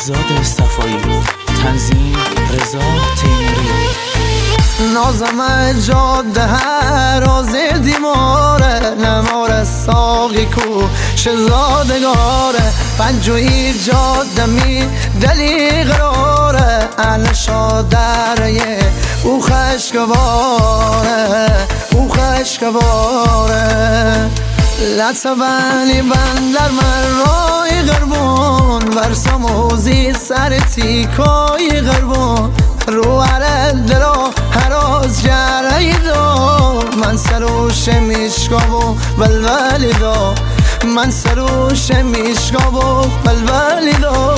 فرزاد صفایی، تنظیم رضا تیموری. نازم جاده هراز دیماره، نمار ساقی کو شزادگاره. پنجوی جاده می دلی قراره، انشا دره او خشکواره، او خشکواره. لطفانی بندر من رای غربون، ورساموزی سر تیکای غربون. رو هر دلا هراز جره دا، من سروش میشکاو بلبلی دا، من سروش میشکاو بلبلی دا.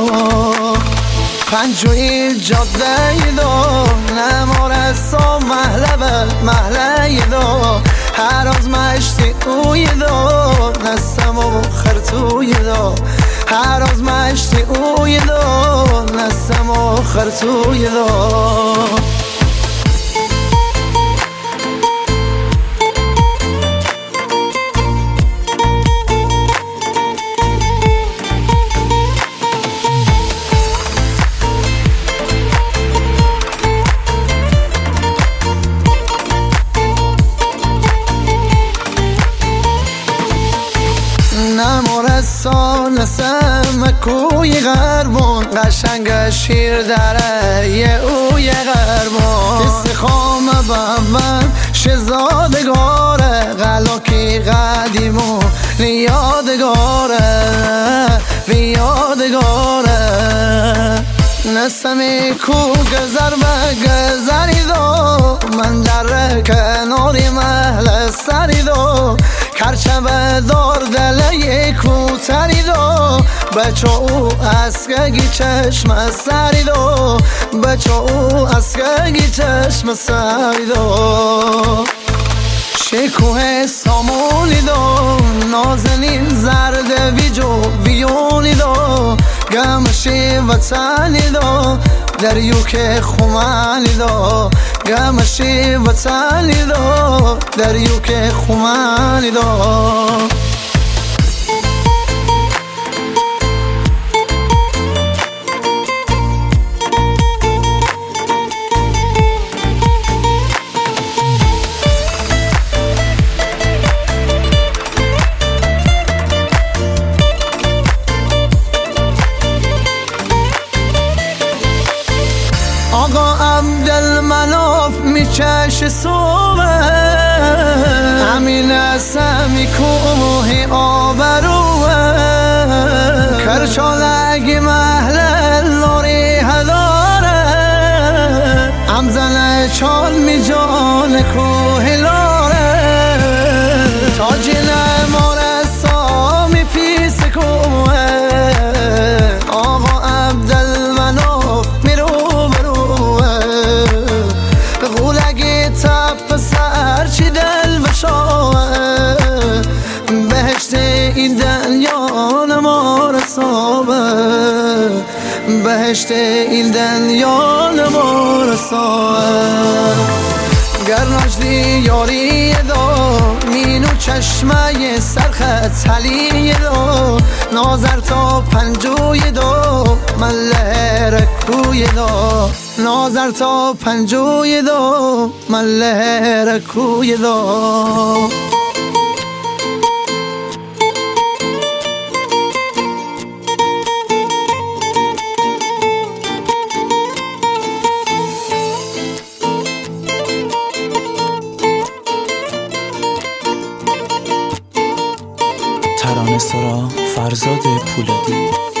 پنجوی جاده دا، نمار سا محله محله دا. هراز مشتی اوی دا، نستم و خرطوی دا. هراز مشتی اوی دا، نستم و خرطوی دا. نمارستان سمکوی غربون، قشنگ شیر دره یه اوی غربون. استخام بابن شزادگاره، غلاکی قدیمون یادگاره یادگاره. نسمی کو گذر به گذری دو، من در کناری محل سری دو. کرچه دار دله کوتری دو، بچه او اسکگی چشم سری دو، بچه او اسکگی چشم سری دو. شکوه سامونی دو، نازنین زرد ویجو ویونی دو. گمشی وطنی دو، دریوک خومانی دو. گمشی وطنی دو، دریوک خومانی دو. آقا عبدالمناف میچش صوبه، همین اسمی کوه آبروه. کرچالگی محل لوری هداره، همزن چال می جان کوه لاره. تاجی نمار سامی پیس کوه، آقا عبدالمناف میرو سر چی دل بشاوه. بهشت این دنیا نما رسابه، بهشت این دنیا نما رسابه. گرناجدی یاری دا، مینو چشمه سرخت حلی دا. نازر تا پنجوی دا، مله رکوی دا. نازر تا پنجوی دا، مله رکوی دا. ترانه سرا فرزاد پولادی.